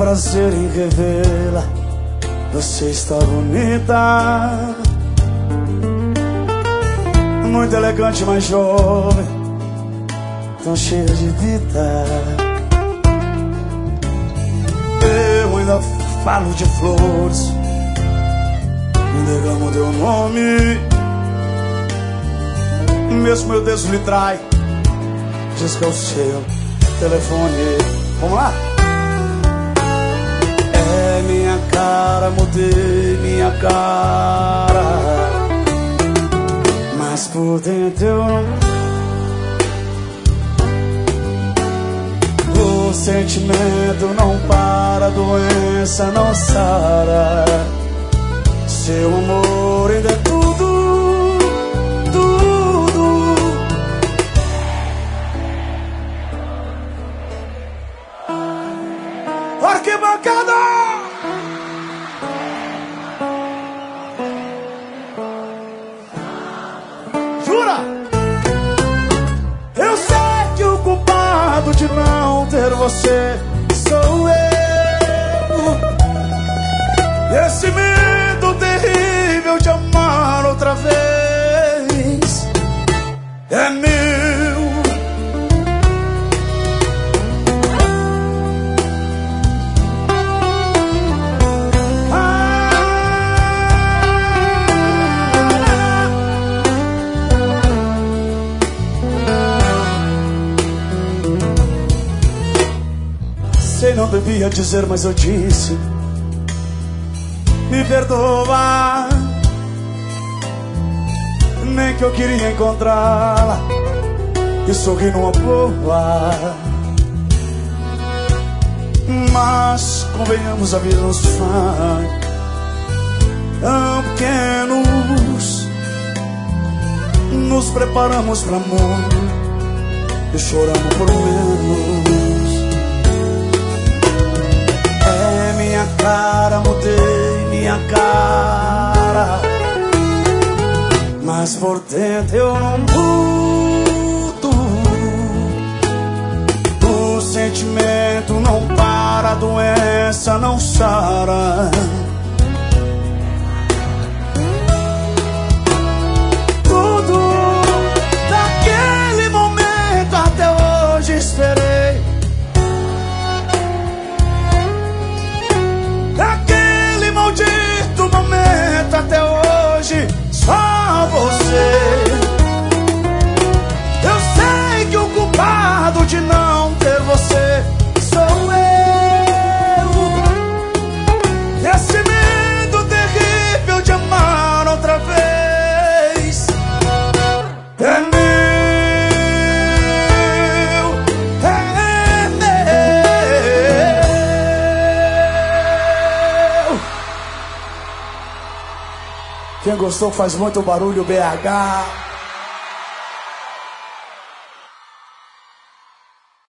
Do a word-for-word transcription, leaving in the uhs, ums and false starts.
prazer em revê-la. Você está bonita, muito elegante, mas jovem, tão cheia de vida. Eu ainda falo de flores, me derramo teu nome. Mesmo meu Deus lhe trai, diz que é o seu telefone. Vamos lá? É minha cara, mudei minha cara, mas por dentro eu não. O sentimento não para, a doença não sara. Seu amor ainda é tudo. Arquibancada! Jura? Eu sei que o culpado de não ter você sou eu. Esse medo terrível de amar outra vez é meu. Sei, não devia dizer, mas eu disse. Me perdoa. Nem que eu queria encontrá-la e sorrir numa boa. Mas, convenhamos, a vida nos faz tão pequenos. Nos preparamos para amor e choramos por menos. Minha cara, mudei minha cara, mas por dentro eu não mudo. O sentimento não para, a doença não sara. Tudo daquele momento até hoje esperei. Até hoje, só você. Eu sei que o culpado de não ter você sou eu. Esse medo terrível de amar outra vez é meu, é meu. Quem gostou faz muito barulho, B H.